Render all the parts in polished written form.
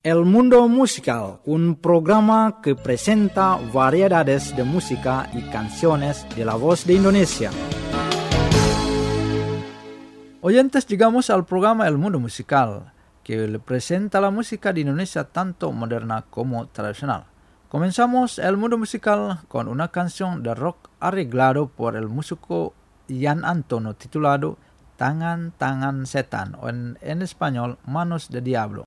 El Mundo Musical, un programa que presenta variedades de música y canciones de la voz de Indonesia. Oyentes, llegamos al programa El Mundo Musical, que le presenta la música de Indonesia tanto moderna como tradicional. Comenzamos El Mundo Musical con una canción de rock arreglado por el músico Ian Antono titulado Tangan Tangan Setan, o en español Manos de Diablo.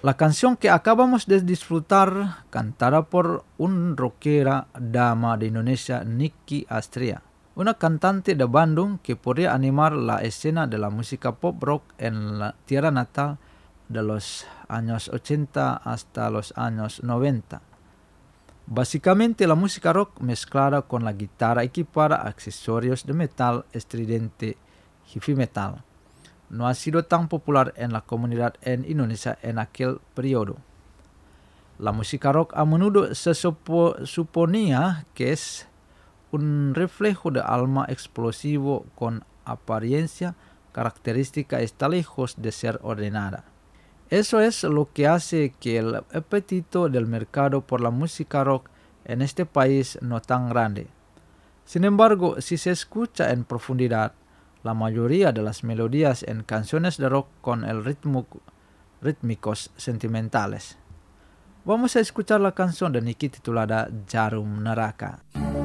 La canción que acabamos de disfrutar, cantada por un rockera dama de Indonesia, Nicky Astria, una cantante de Bandung que podría animar la escena de la música pop rock en la tierra natal de los años 80 hasta los años 90. Básicamente la música rock mezclada con la guitarra equipada, accesorios de metal estridente, heavy metal, no ha sido tan popular en la comunidad en Indonesia en aquel periodo. La música rock a menudo se suponía que es un reflejo de alma explosivo con apariencia característica está lejos de ser ordenada. Eso es lo que hace que el apetito del mercado por la música rock en este país no tan grande. Sin embargo, si se escucha en profundidad, la mayoría de las melodías en canciones de rock con el rítmicos sentimentales. Vamos a escuchar la canción de Nicky titulada Jarum Neraka.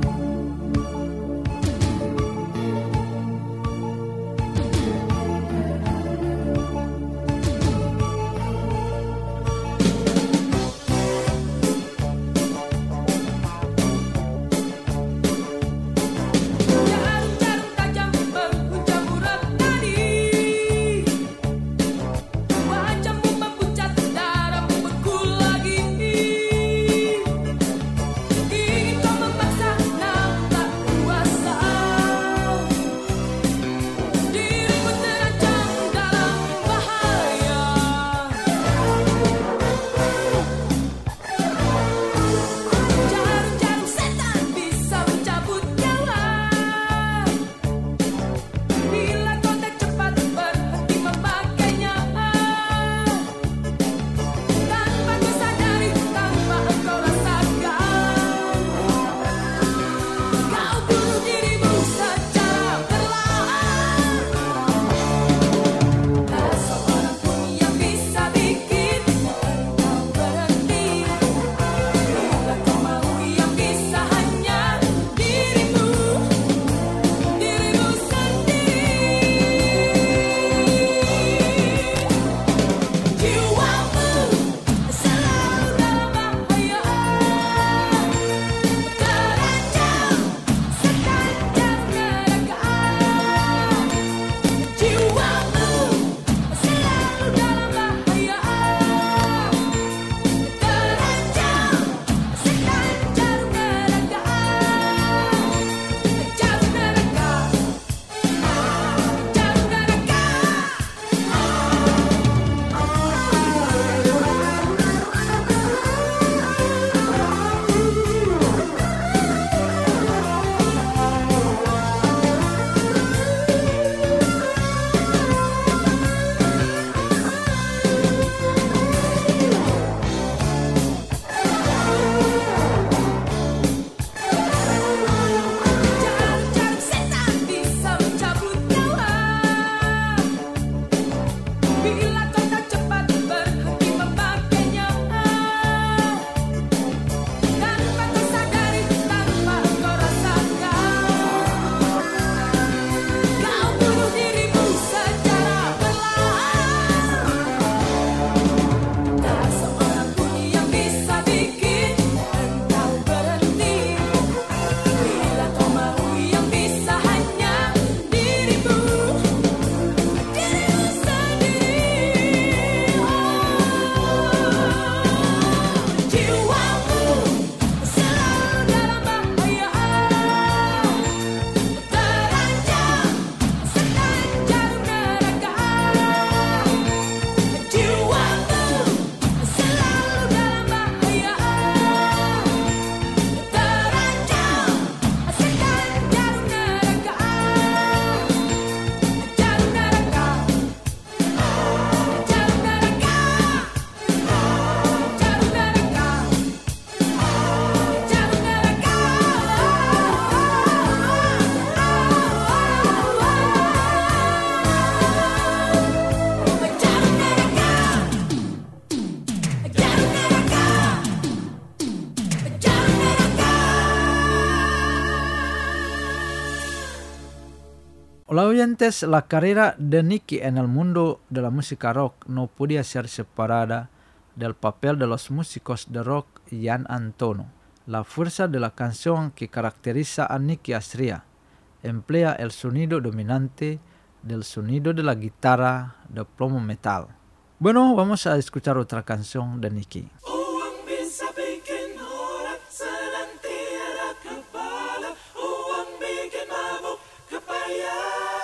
Hola oyentes, la carrera de Nicky en el mundo de la música rock no podía ser separada del papel de los músicos de rock Jan Antono. La fuerza de la canción que caracteriza a Nicky Astria emplea el sonido dominante del sonido de la guitarra de plomo metal. Bueno, vamos a escuchar otra canción de Nicky. Uang bisa bikin orang senang tiada kepala. Uang bikin mabuk kepala.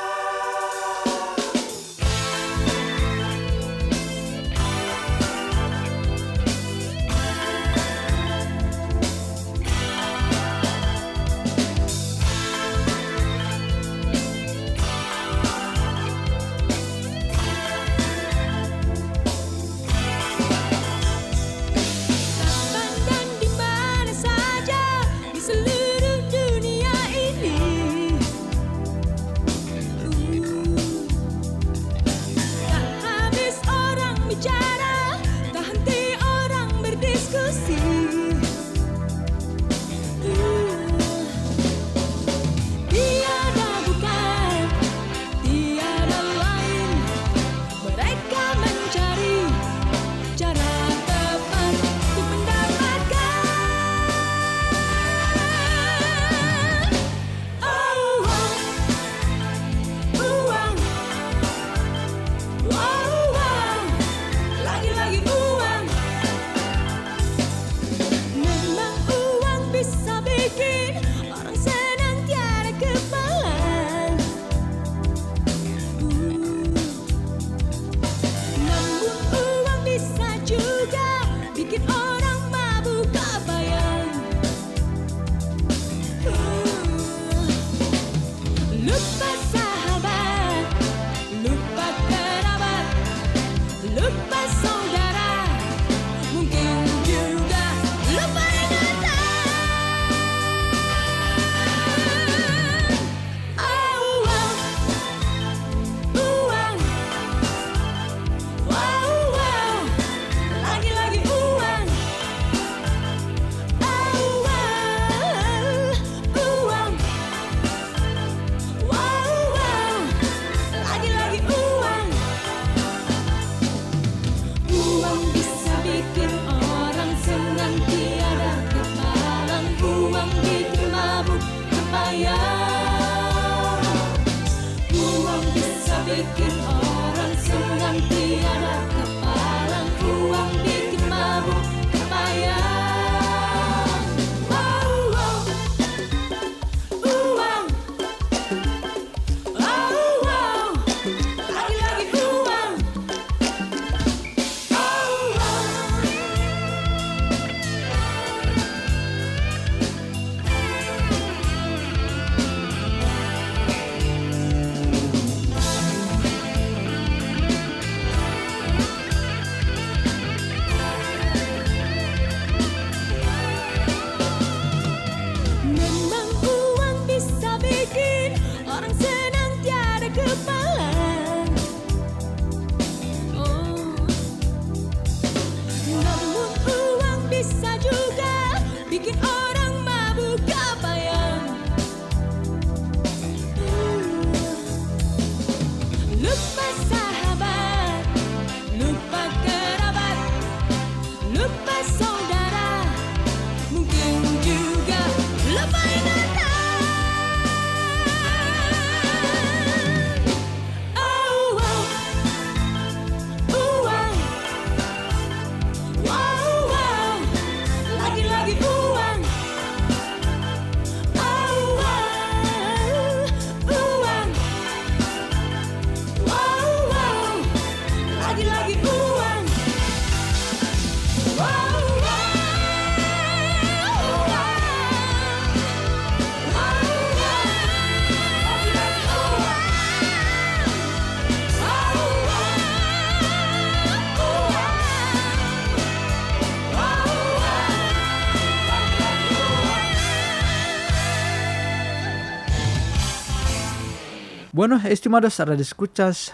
Bueno, estimados radioescuchas,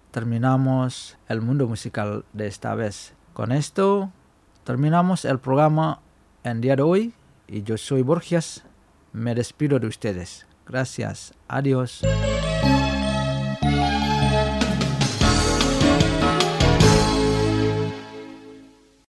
terminamos el mundo musical de esta vez. Con esto terminamos el programa en día de hoy y yo soy Borgias. Me despido de ustedes. Gracias. Adiós.